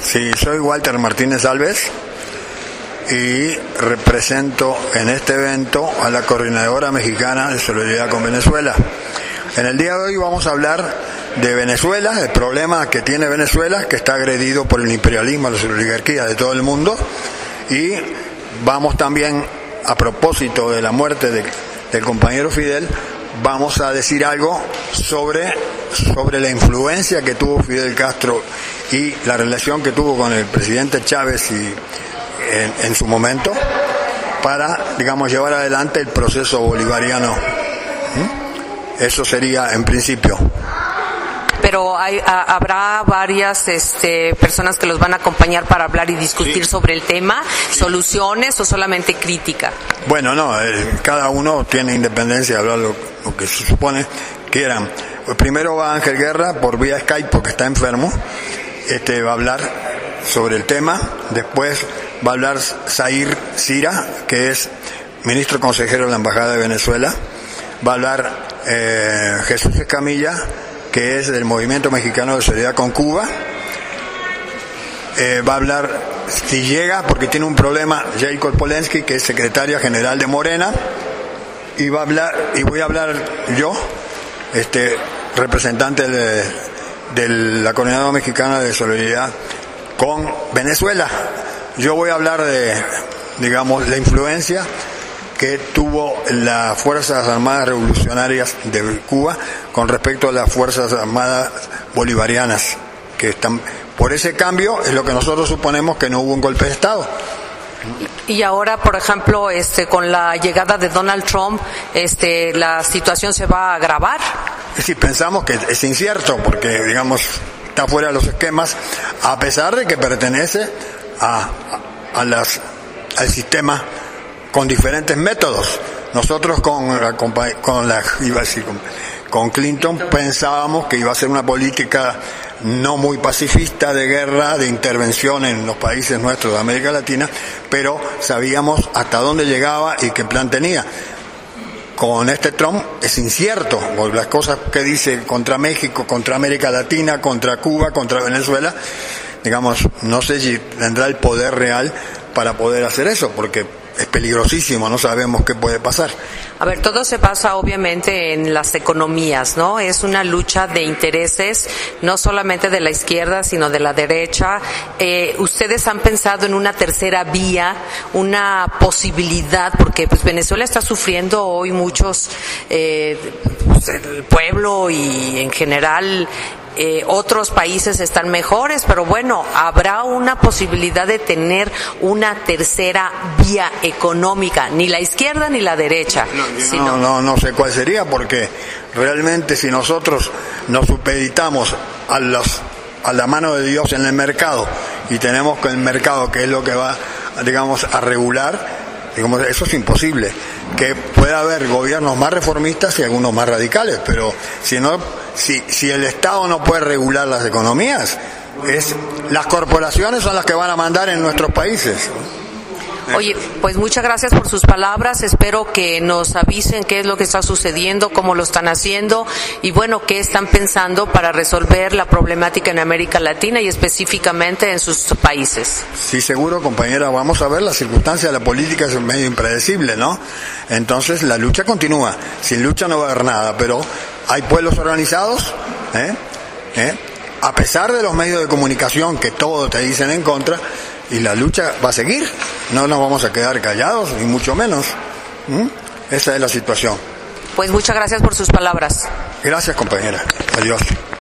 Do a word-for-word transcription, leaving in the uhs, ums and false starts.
Sí, soy Walter Martínez Alves y represento en este evento a la Coordinadora Mexicana de Solidaridad con Venezuela. En el día de hoy vamos a hablar de Venezuela, el problema que tiene Venezuela, que está agredido por el imperialismo, las oligarquías de todo el mundo, y vamos también, a propósito de la muerte de, del compañero Fidel, vamos a decir algo sobre, sobre la influencia que tuvo Fidel Castro y la relación que tuvo con el presidente Chávez y en, en su momento para, digamos, llevar adelante el proceso bolivariano. ¿Mm? Eso sería en principio. Pero hay, a, habrá varias este, personas que los van a acompañar para hablar y discutir sí. sobre el tema, sí. soluciones o solamente crítica. Bueno, no, eh, cada uno tiene independencia de hablar lo, lo que se supone quieran. Pues primero va Ángel Guerra por vía Skype porque está enfermo, este va a hablar sobre el tema. Después va a hablar Zair Sira, que es ministro consejero de la Embajada de Venezuela. Va a hablar eh, Jesús Escamilla, que es del Movimiento Mexicano de Solidaridad con Cuba. Eh, va a hablar, si llega, porque tiene un problema, Jacob Polensky, que es secretaria general de Morena. Y va a hablar, y voy a hablar yo, este representante de, de la Coordinadora Mexicana de Solidaridad con Venezuela. Yo voy a hablar de, digamos, la influencia que tuvo las Fuerzas Armadas Revolucionarias de Cuba con respecto a las Fuerzas Armadas Bolivarianas, que están por ese cambio, es lo que nosotros suponemos que no hubo un golpe de Estado. Y ahora, por ejemplo, este, con la llegada de Donald Trump, este, la situación se va a agravar. Sí, pensamos que es incierto, porque, digamos, está fuera de los esquemas, a pesar de que pertenece a, a, a las, al sistema con diferentes métodos. Nosotros con la, con la iba a decir, con, con Clinton pensábamos que iba a ser una política no muy pacifista de guerra, de intervención en los países nuestros de América Latina, pero sabíamos hasta dónde llegaba y qué plan tenía. Con este Trump es incierto, por las cosas que dice contra México, contra América Latina, contra Cuba, contra Venezuela, digamos, no sé si tendrá el poder real para poder hacer eso, porque es peligrosísimo, no sabemos qué puede pasar. A ver, todo se basa obviamente en las economías, ¿no? Es una lucha de intereses, no solamente de la izquierda, sino de la derecha. Eh, ¿Ustedes han pensado en una tercera vía, una posibilidad? Porque pues Venezuela está sufriendo hoy muchos, eh, pues, el pueblo y en general Eh, otros países están mejores, pero bueno, habrá una posibilidad de tener una tercera vía económica, ni la izquierda ni la derecha. No, sino... no, no, no sé cuál sería, porque realmente si nosotros nos supeditamos a los a la mano de Dios en el mercado y tenemos que el mercado, que es lo que va, digamos, a regular, digamos, eso es imposible. Que pueda haber gobiernos más reformistas y algunos más radicales, pero si no, si, si el Estado no puede regular las economías, es las corporaciones son las que van a mandar en nuestros países. Oye, pues muchas gracias por sus palabras, espero que nos avisen qué es lo que está sucediendo, cómo lo están haciendo y bueno, qué están pensando para resolver la problemática en América Latina y específicamente en sus países. Sí, seguro, compañera, vamos a ver, las circunstancias de la política es medio impredecible, ¿no? Entonces la lucha continúa, sin lucha no va a haber nada, pero hay pueblos organizados, ¿eh? ¿Eh? A pesar de los medios de comunicación que todos te dicen en contra, y la lucha va a seguir, no nos vamos a quedar callados, ni mucho menos. ¿Mm? Esa es la situación. Pues muchas gracias por sus palabras. Gracias, compañera. Adiós.